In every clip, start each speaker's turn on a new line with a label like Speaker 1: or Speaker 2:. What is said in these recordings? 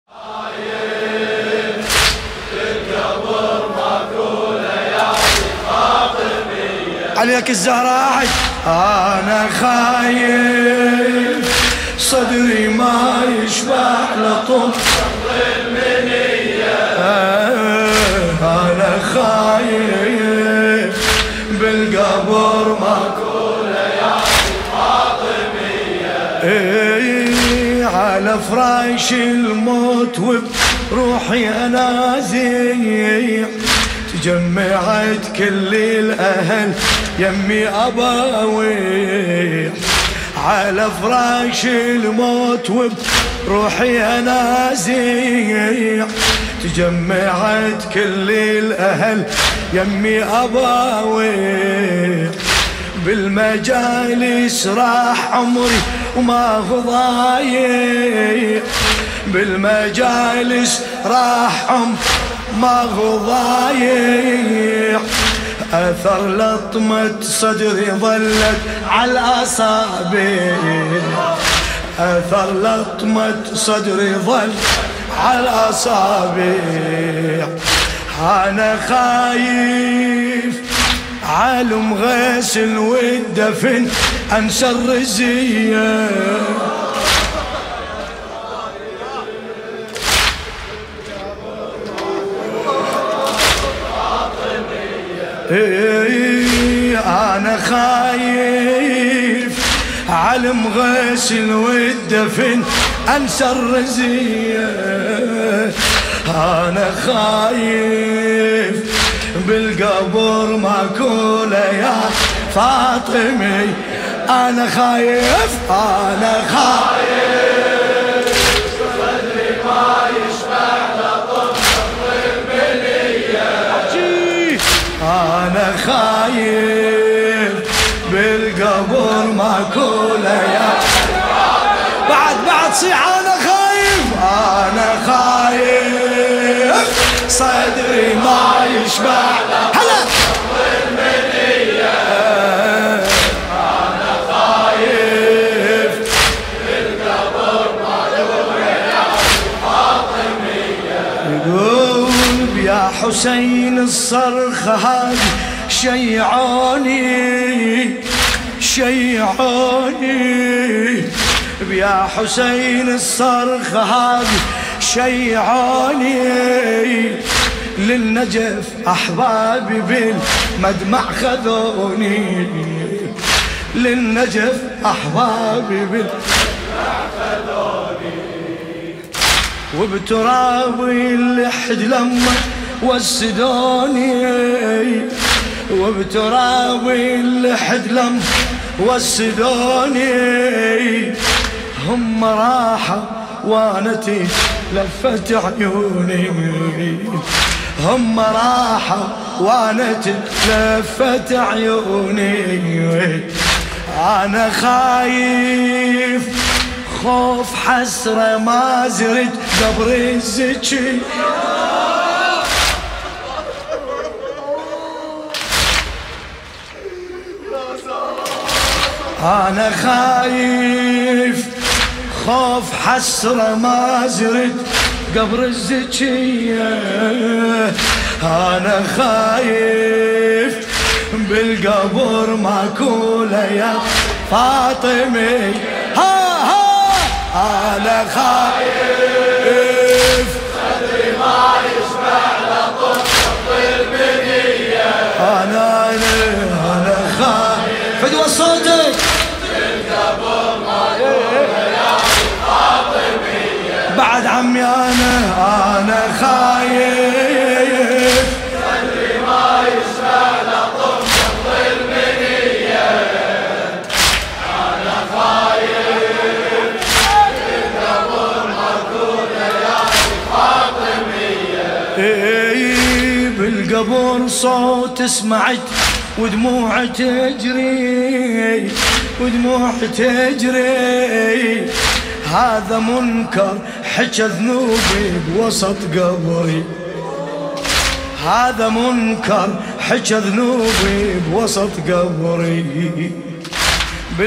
Speaker 1: عليك الزهراء أنا خايف صدري ما يشبع لطم المنية. أنا خايف بالقبر ماكولة يا فاطمية. على فراش الموت وبروحي أنازيع تجمعت كل الأهل يمي أباويع. على فراش الموت وبروحي أنازيع تجمعت كل الأهل يمي أباويع. بالمجالس راح عمري وما هو ضايع. بالمجالس راح عمري ما هو ضايع. أثر لطمة صدري ظلت على الأصابع. أثر لطمة صدري ظل على الأصابع. أنا خايف عالم غسل والدفن أنسى الرزية. أنا خايف علم غسل والدفن أنسى الرزية. أنا خايف بالقبر ماكولة يا فاطمي. أنا خايف أنا خايف صدري ما يشبع لطم المنية. أنا خايف بالقبر ماكولة يا بعد صيح. أنا خايف أنا خايف صدري ما يشبع هلا المنية. أنا خايف بالقبر ماكولة يا فاطمية. يقول يا حسين الصرخة هذه شيعوني شيعوني. يا حسين الصرخة هذه شيعوني. للنجف أحبابي بالمدمع خذوني. للنجف أحبابي بالمدمع خذوني. وبترابي اللحد لما وسدوني. وبترابي اللحد لما وسدوني. هم راحوا وانا تلفت عيوني. هم راحوا وانا تلفت عيوني. انا خايف خوف حسرة ما زرت قبر الزكي. أنا خايف خوف حسرة ما زرت قبر الزكية. أنا خايف بالقبر ماكولة يا فاطمي. أنا خايف صدري ما يشبع لطم المنية. أنا خايف فدوى صوتك بالقبر ماكولة يا فاطمية. بعد عمي أنا خايف صدري ما يشبع لطم المنية. أنا خايف بالقبر ماكولة يا فاطمية. بالقبر صوت سمعت ودموع تجري ودموع تجري. هذا منكر حكى ذنوبي بوسط قبري. هذا منكر حكى ذنوبي بوسط قبري.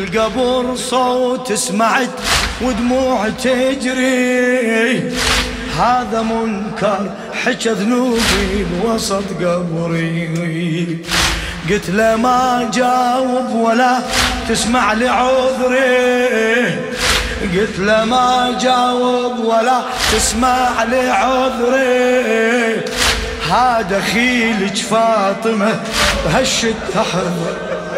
Speaker 1: بالقبر صوت سمعت ودموع تجري. هذا منكر حكى ذنوبي بوسط قبري. قلت له ما جاوب ولا تسمع لي عذري، قلت له ما جاوب ولا تسمع لي عذري. هذا خيلك فاطمة بهالشدة حضر،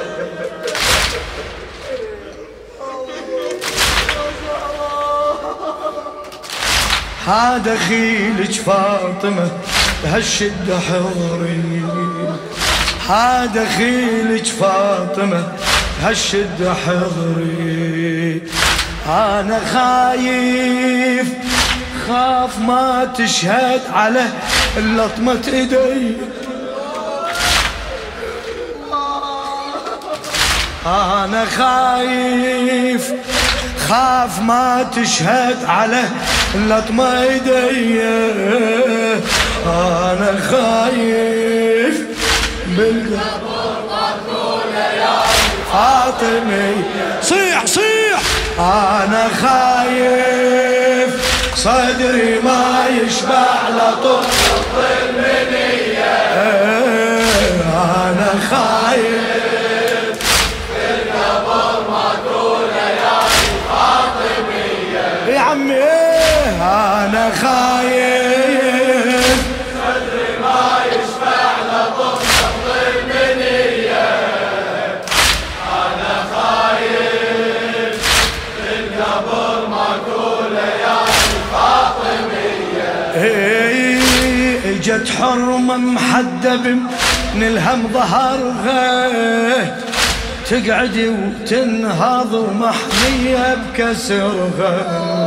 Speaker 1: هذا خيلك فاطمة بهالشدة حضري، هذا خيلك فاطمة بهالشدة حضري. أنا خايف خاف ما تشهد على لطمة ايدي، أنا خايف خاف ما تشهد على لطمة ايدي. أنا خايف بالقبر مقتولة يا فاطمي. صيح صيح. أنا خايف صدري ما يشبع لطف المنية. أنا خايف بالقبر مقتولة يا فاطمية. يا عمي أنا خايف صدري ما يشبع لطف المنية. أنا خايف بالقبر مقتولة يا فاطمية. اجت حرمة محدب من الهم ظهرها، تقعد وتنهض ومحمية بكسرها،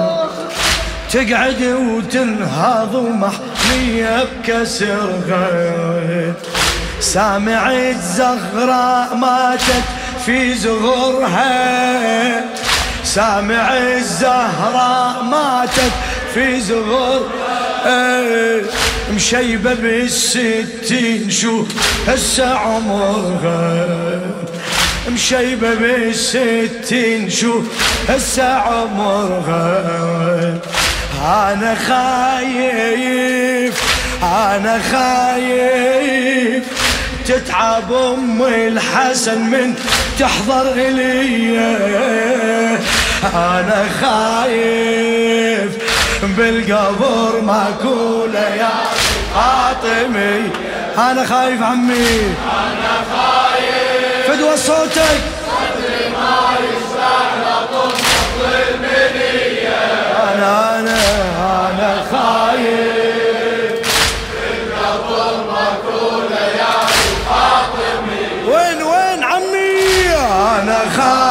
Speaker 1: تقعد وتنهض ومحمية بكسرها. سامعت زغراء ماتت في زغرها، سامع الزهراء ماتت في زغرها. مشيبة بالستين شوف هسه عمرها، مشيبة بالستين شوف هسه عمرها. أنا خايف أنا خايف تتعب أم الحسن من تحضر إلي. أنا خايف بالقبر ماكولة يا فاطمي. أنا خايف عمي، أنا خايف فدوى صوتك صدري ما يشبع لطف المنية. أنا خايف بالقبر ماكولة يا فاطمي. وين عمي؟ أنا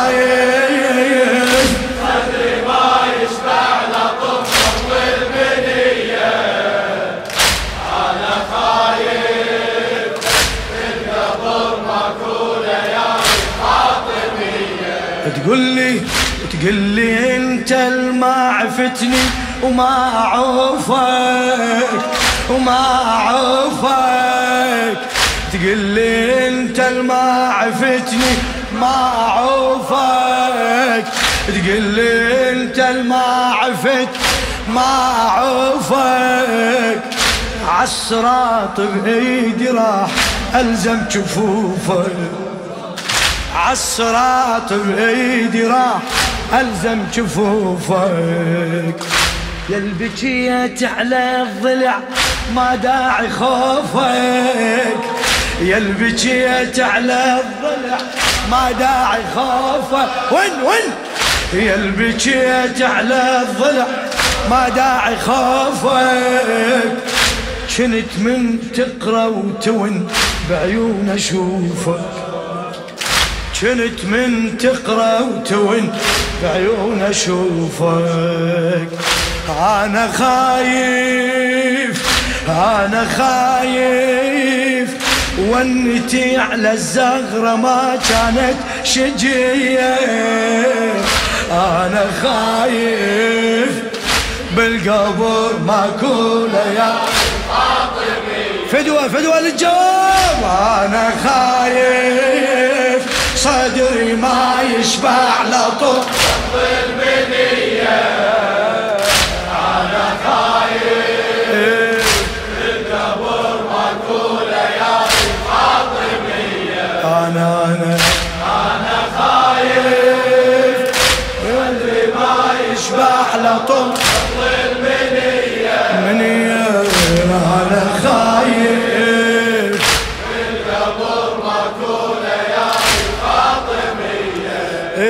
Speaker 1: خايف صدري ما يشبع لطف المنية. أنا خايف بالقبر ماكولة يا فاطمية. تقول لي انت الما عفتني وما اعوفك وما اعوفك. تقول لي انت الما عفتني ما اعوفك. تقول لي انت الما عفت ما اعوفك. عالصراط بايدي راح الزم جفوفك، عالصراط بايدي راح الزم جفوفك. يا البكيت على الضلع ما داعي خوفك، يا البكيت على الضلع ما داعي خوفك. وين يا البكيت على الضلع ما داعي خوفك. كنت من تقرا وتون بعيون اشوفك، كنت من تقرا وتون بعيون اشوفك. انا خايف ونتي على الزغرة ما كانت شجية. انا خايف بالقبر ماكولة يا فدوة للجواب. انا خايف صدري ما يشبع لطف المنية. انا خايف لطم منية أنا خايف
Speaker 2: بالقبر ماكونة يا فاطمية.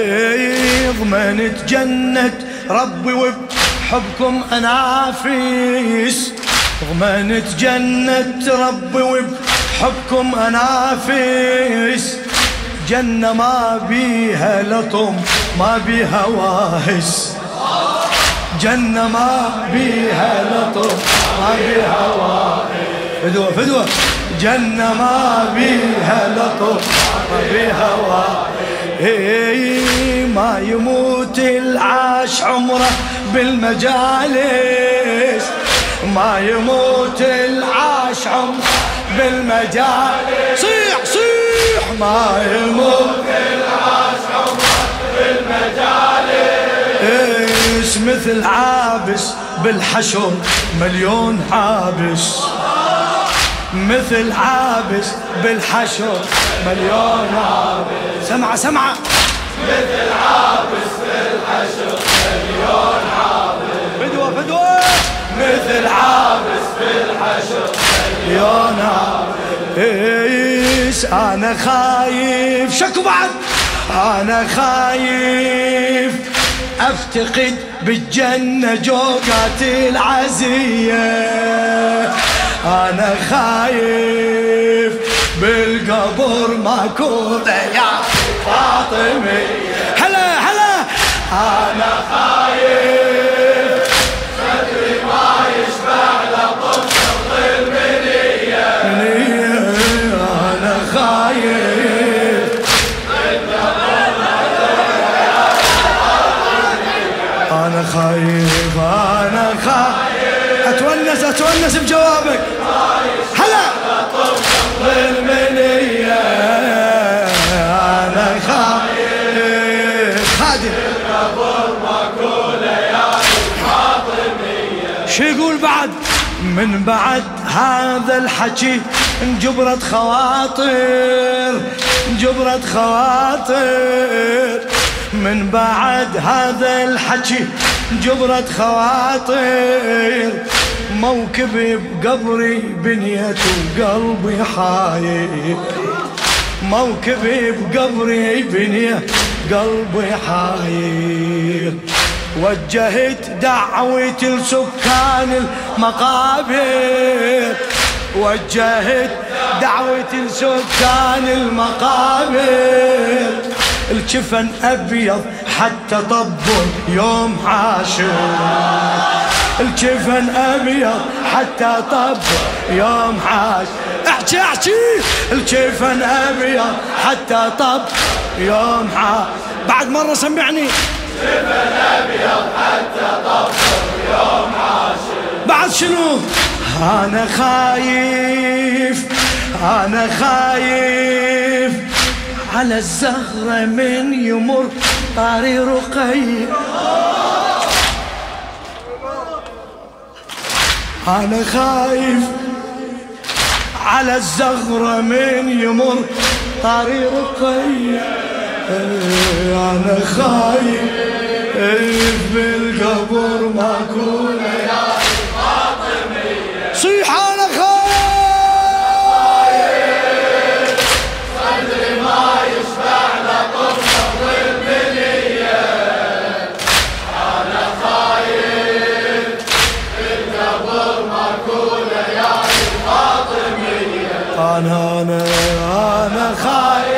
Speaker 1: ضمنت جنة ربي وبحبكم أنافس، ضمنت جنة ربي وبحبكم أنافس، جنة ما بيها لطم ما بيها واهس، جنة ما بيها لطم ما بيها واهس، فدوة فدوة، جنة ما بيها لطم ما بيها واهس. ما يموت العاش عمره بالمجالس، ما يموت العاش عمره بالمجالس، صيح صيح، ما يموت
Speaker 2: العاش عمره بالمجالس،
Speaker 1: مثل عابس بالحشر مليون عابس، مثل عابس بالحشر مليون عابس، سمعة سمعة،
Speaker 2: مثل عابس بالحشر مليون عابس،
Speaker 1: فدوة فدوة،
Speaker 2: مثل عابس بالحشر
Speaker 1: مليون عابس. أنا خايف شكو بعد، أنا خايف أفتقد بالجنة جوقاتي العزية، أنا خايف بالقبر ماكو يا فاطمية. هلا هلا،
Speaker 2: أنا خايف صدري ما يشبع لطم شرط المنية،
Speaker 1: أنا خايف، أنا خايف، أنا خايف، أتونس بجوابك. هلا بالمنية أنا خايف، خادم
Speaker 2: القبر ماكولة يا فاطمية.
Speaker 1: شو يقول بعد؟ من بعد هذا الحكي انجبرت خواطر، انجبرت خواطر، من بعد هذا الحكي انجبرت خواطر، موكبي بقبري بنيت وقلبي حاير، موكبي بقبري بنيت قلبي حاير، وجهت دعوتي لسكان المقابر، وجهت دعوتي لسكان المقابر، الجفن أبيض حتى طبل يوم عاشر، الجفن أبيض حتى طبل يوم عاشر، احكي احكي، الجفن أبيض حتى طبل يوم عاشر. بعد مرة سمعني،
Speaker 2: الجفن أبيض حتى طبل يوم عاشر.
Speaker 1: بعد شنو؟ أنا خايف، أنا خايف على الزهرة من يمر طاري رقي، أنا خايف على الزهرة من يمر طاري رقي، أنا خايف بالقبر ماكونة يا
Speaker 2: فاطمية.
Speaker 1: صيح، أنا خايف،
Speaker 2: صدري ما يشبع لطم شرط المنية، أنا خايف بالقبر ماكونة يا فاطمية.
Speaker 1: أنا خايف